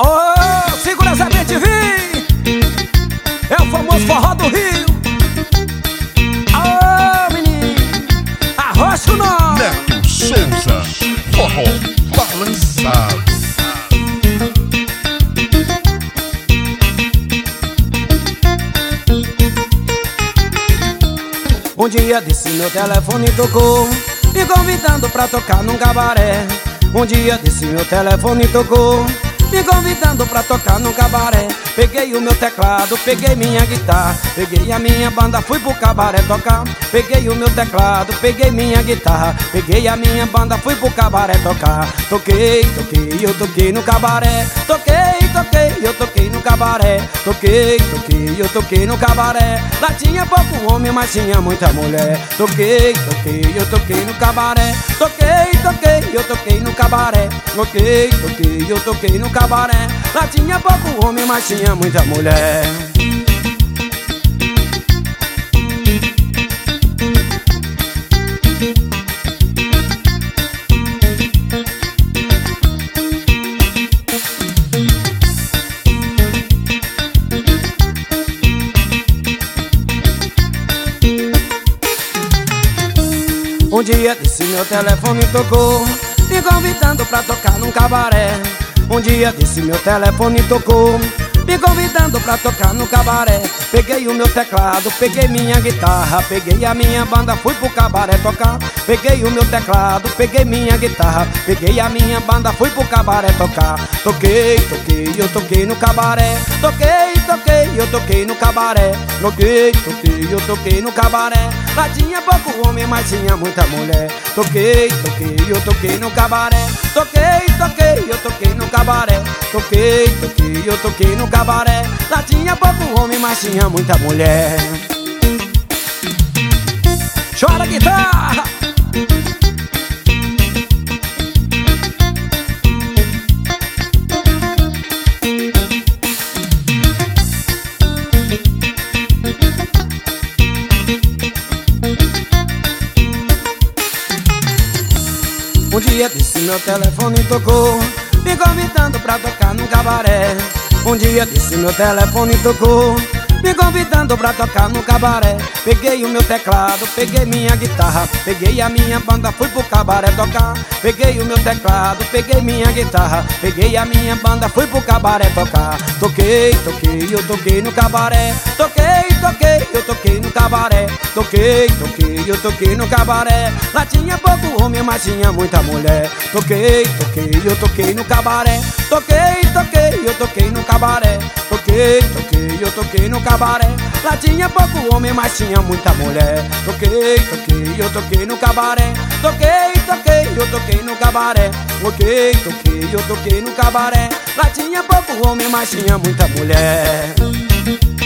Oh, segura essa BTV. É o famoso forró do Rio. Oh, menino, arrocha o nó. Neto Souza, forró balançado. Um dia desse meu telefone tocou, me convidando pra tocar num cabaré. Um dia desse meu telefone tocou, me convidando pra tocar num cabaré. Peguei o meu teclado, peguei minha guitarra, peguei a minha banda, fui pro cabaré tocar. Peguei o meu teclado, peguei minha guitarra, peguei a minha banda, fui pro cabaré tocar. Toquei, toquei, eu toquei no cabaré. Toquei, toquei, eu toquei no cabaré. Toquei, toquei, eu toquei no cabaré. Lá tinha pouco homem, mas tinha muita mulher. Toquei, toquei, eu toquei no cabaré. Toquei, toquei, eu toquei no cabaré. Toquei, toquei, eu toquei no cabaré. Lá tinha pouco homem, mas tinha muita mulher. Um dia desse meu telefone tocou, me convidando pra tocar num cabaré. Um dia desse meu telefone tocou, me convidando pra tocar no cabaré. Peguei o meu teclado, peguei minha guitarra, peguei a minha banda, fui pro cabaré tocar. Peguei o meu teclado, peguei minha guitarra, peguei a minha banda, fui pro cabaré tocar. Toquei, toquei, eu toquei no cabaré. Toquei, toquei, eu toquei no cabaré. Toquei, toquei, eu toquei no cabaré. Lá tinha pouco homem, mas tinha muita mulher. Toquei, toquei, eu toquei no cabaré. Toquei, toquei, eu toquei no cabaré. Toquei, toquei, eu toquei no cabaré. Lá tinha pouco homem, mas tinha muita mulher. Chora guitarra! Um dia desse meu telefone tocou, me convidando pra tocar num cabaré. Um dia desse meu telefone tocou, me convidando pra tocar no cabaré. Peguei o meu teclado, peguei minha guitarra, peguei a minha banda, fui pro cabaré tocar. Peguei o meu teclado, peguei minha guitarra, peguei a minha banda, fui pro cabaré tocar. Toquei, toquei, eu toquei no cabaré. Toquei, toquei, eu toquei no cabaré. Toquei, toquei, eu toquei no cabaré. Lá tinha pouco homem, mas tinha muita mulher. Toquei, toquei, eu toquei no cabaré. Toquei, toquei, eu toquei no cabaré. Toquei, toquei, eu toquei no cabaré. Lá tinha pouco homem, mas tinha muita mulher. Toquei, toquei, eu toquei no cabaré. Toquei, toquei, eu toquei no cabaré. Toquei, toquei, eu toquei no cabaré. Lá tinha pouco homem, mas tinha muita mulher.